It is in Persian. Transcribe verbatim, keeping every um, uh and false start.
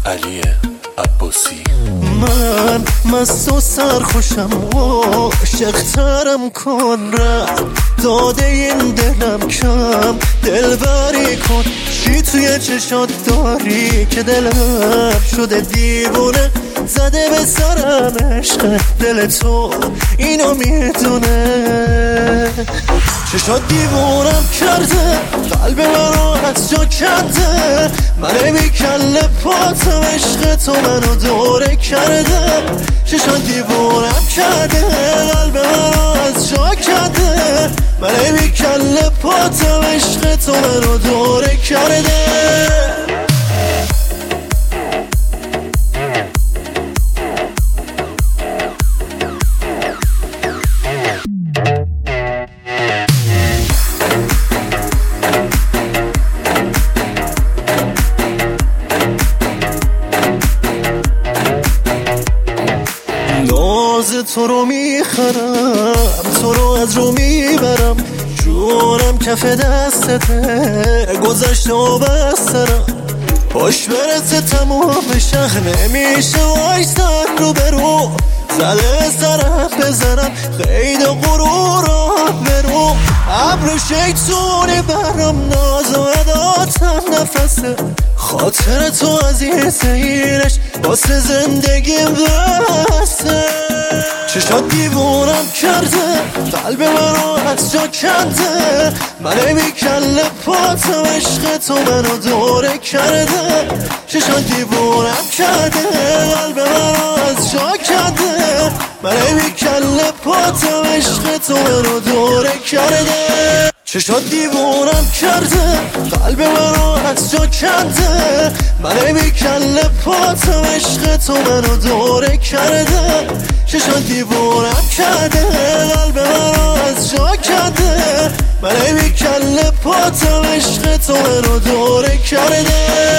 علی عباسی. من مست و سرخوشم و عاشق‌ترم، کن رد داده این دلم کم دلبری کن. چی توی چشات داری که دلم شده دیوونه، زده به سرم عشق دل تو اینو میدونه. چشات دیوونم کرده، قلب منو از جا کنده، من بی کله پاتم عشق تو منو دوره کرده. چشات دیوونم کرده، قلب منو از جا کنده، من بی کله پاتم عشق تو منو دوره کرده. تو رو میخرم، تو رو از رو میبرم، جونم کف دستته، گذشته و بسترم. پاش برسه تمام شهر نمیشه وایستن رو برو، زده سرم بزنم خیلی غرورم برو. ابر شیطونی برام ناز و اداتم نفسه، خاطر تو عزیز اینش واسه زندگیم بسته. چشات دیوونم کرده، قلب منو از جا کنده، من بی کله پاتم عشق تو منو دوره کرده. چشات دیوونم کرده، قلب منو از جا کنده، من بی کله پاتم عشق تو منو دوره کرده. چشات دیوونم کرده، قلب منو از جا کنده، من بی کله پاتم عشق تو منو دوره کرده. چشات دیوونم کرده، قلب منو از جا کنده، من بی کله پاتم عشق تو منو دوره کرده.